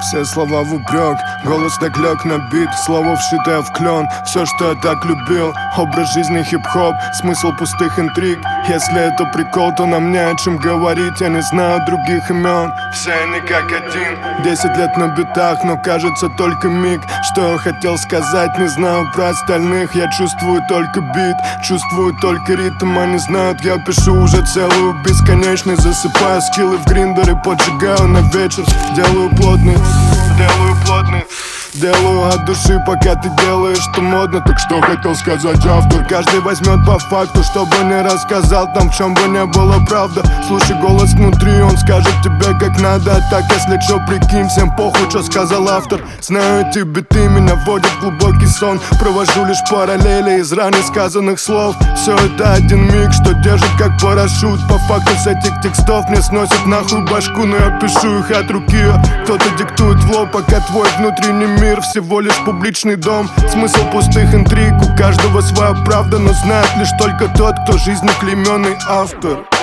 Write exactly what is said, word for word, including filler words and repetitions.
Все слова в упрек, голос так лег на бит, слово вшитое в клен. Все, что я так любил, образ жизни хип-хоп, смысл пустых интриг. Если это прикол, то нам не о чем говорить. Я не знаю других имен, все они как один. Десять лет на битах, но кажется только миг. Что я хотел сказать, не знаю про остальных. Я чувствую только бит, чувствую только ритм. Они знают, я пишу уже целую бесконечность. Засыпаю скиллы в гриндере, поджигаю на вечер. Делаю плотный, делаю плотный. Делаю от души, пока ты делаешь, что модно. Так что хотел сказать автор? Каждый возьмет по факту, чтобы не рассказал там, в чем бы не было правда. Слушай голос внутри, он скажет тебе как надо. А так, если что, прикинь, всем похуй, что сказал автор. Знаю, эти биты меня вводят в глубокий сон. Провожу лишь параллели из ранее сказанных слов. Все это один миг, что держит как парашют. По факту с этих текстов мне сносит нахуй башку. Но я пишу их от руки, кто-то диктует в лоб, пока твой внутренний мир всего лишь публичный дом. Смысл пустых интриг, у каждого своя правда, но знает лишь только тот, кто жизнью клейменный автор.